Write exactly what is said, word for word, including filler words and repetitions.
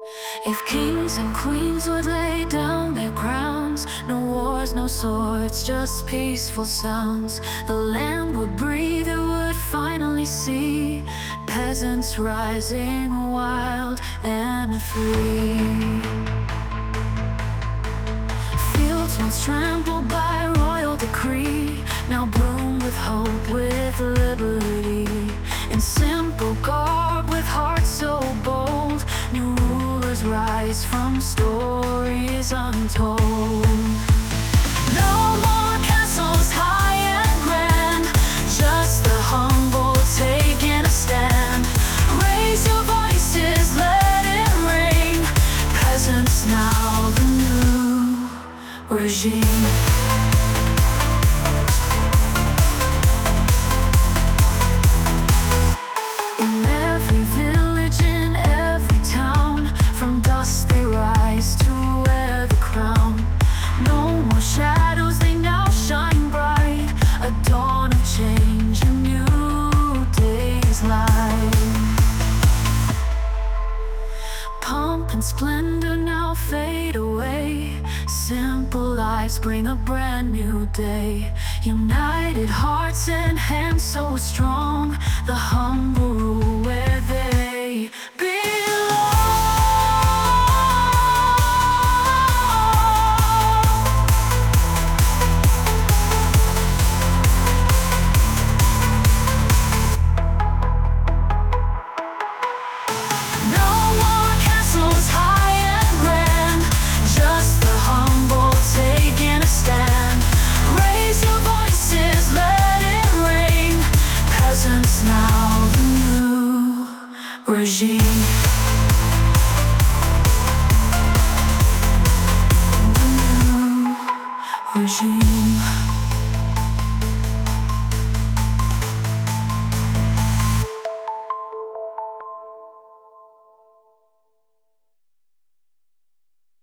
If kings and queens would lay down their crowns, no wars, no swords, just peaceful sounds. The land would breathe, it would finally see peasants rising wild and free. Fields once trampled by royal decree now bloom with hope, with liberty. In simple garb, with hearts so bold, new rulers rise from stories untold. No more castles high and grand, just the humble taking a stand. Raise your voices, let it ring. Peasants now the new regime. Pomp and splendor now fade away. Simple lives bring a brand new day. United hearts and hands so strong, the humble rule where they belong. No more castles high and grand, just the humble taking a stand. Raise your voices, let it ring. Peasants now the new regime. The new regime.